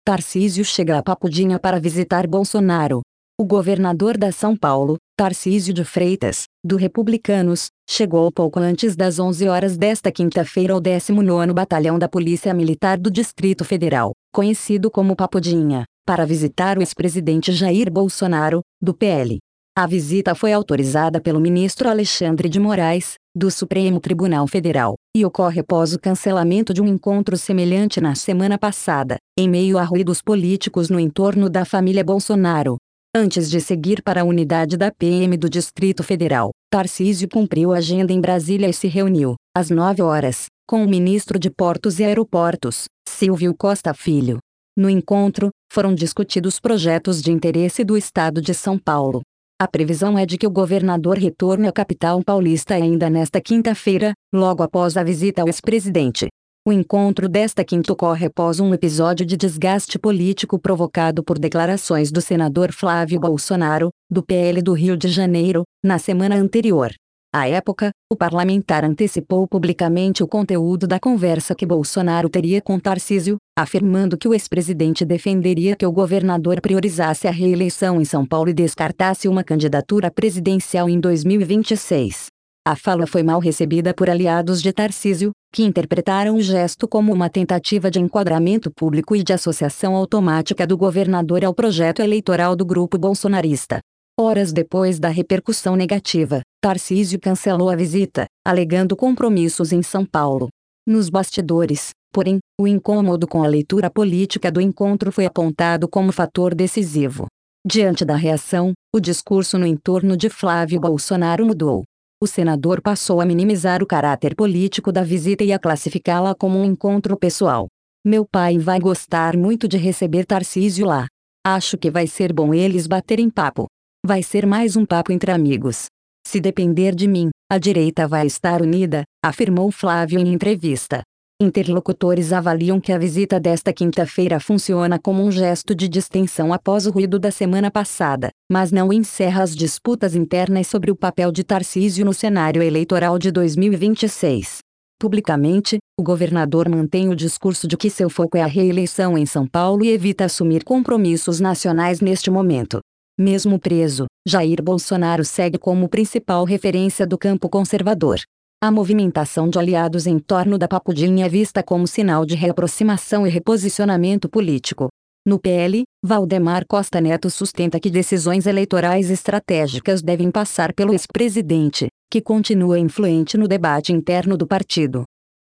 Tarcísio chega a Papudinha para visitar Bolsonaro. O governador da São Paulo, Tarcísio de Freitas, do Republicanos, chegou pouco antes das 11 horas desta quinta-feira ao 19º Batalhão da Polícia Militar do Distrito Federal, conhecido como Papudinha, para visitar o ex-presidente Jair Bolsonaro, do PL. A visita foi autorizada pelo ministro Alexandre de Moraes, do Supremo Tribunal Federal, e ocorre após o cancelamento de um encontro semelhante na semana passada, em meio a ruídos políticos no entorno da família Bolsonaro. Antes de seguir para a unidade da PM do Distrito Federal, Tarcísio cumpriu a agenda em Brasília e se reuniu, às 9 horas, com o ministro de Portos e Aeroportos, Silvio Costa Filho. No encontro, foram discutidos projetos de interesse do estado de São Paulo. A previsão é de que o governador retorne à capital paulista ainda nesta quinta-feira, logo após a visita ao ex-presidente. O encontro desta quinta ocorre após um episódio de desgaste político provocado por declarações do senador Flávio Bolsonaro, do PL do Rio de Janeiro, na semana anterior. À época, o parlamentar antecipou publicamente o conteúdo da conversa que Bolsonaro teria com Tarcísio, afirmando que o ex-presidente defenderia que o governador priorizasse a reeleição em São Paulo e descartasse uma candidatura presidencial em 2026. A fala foi mal recebida por aliados de Tarcísio, que interpretaram o gesto como uma tentativa de enquadramento público e de associação automática do governador ao projeto eleitoral do grupo bolsonarista. Horas depois da repercussão negativa, Tarcísio cancelou a visita, alegando compromissos em São Paulo. Nos bastidores, porém, o incômodo com a leitura política do encontro foi apontado como fator decisivo. Diante da reação, o discurso no entorno de Flávio Bolsonaro mudou. O senador passou a minimizar o caráter político da visita e a classificá-la como um encontro pessoal. Meu pai vai gostar muito de receber Tarcísio lá. Acho que vai ser bom eles baterem papo. Vai ser mais um papo entre amigos. Se depender de mim, a direita vai estar unida, afirmou Flávio em entrevista. Interlocutores avaliam que a visita desta quinta-feira funciona como um gesto de distensão após o ruído da semana passada, mas não encerra as disputas internas sobre o papel de Tarcísio no cenário eleitoral de 2026. Publicamente, o governador mantém o discurso de que seu foco é a reeleição em São Paulo e evita assumir compromissos nacionais neste momento. Mesmo preso, Jair Bolsonaro segue como principal referência do campo conservador. A movimentação de aliados em torno da Papudinha é vista como sinal de reaproximação e reposicionamento político. No PL, Valdemar Costa Neto sustenta que decisões eleitorais estratégicas devem passar pelo ex-presidente, que continua influente no debate interno do partido.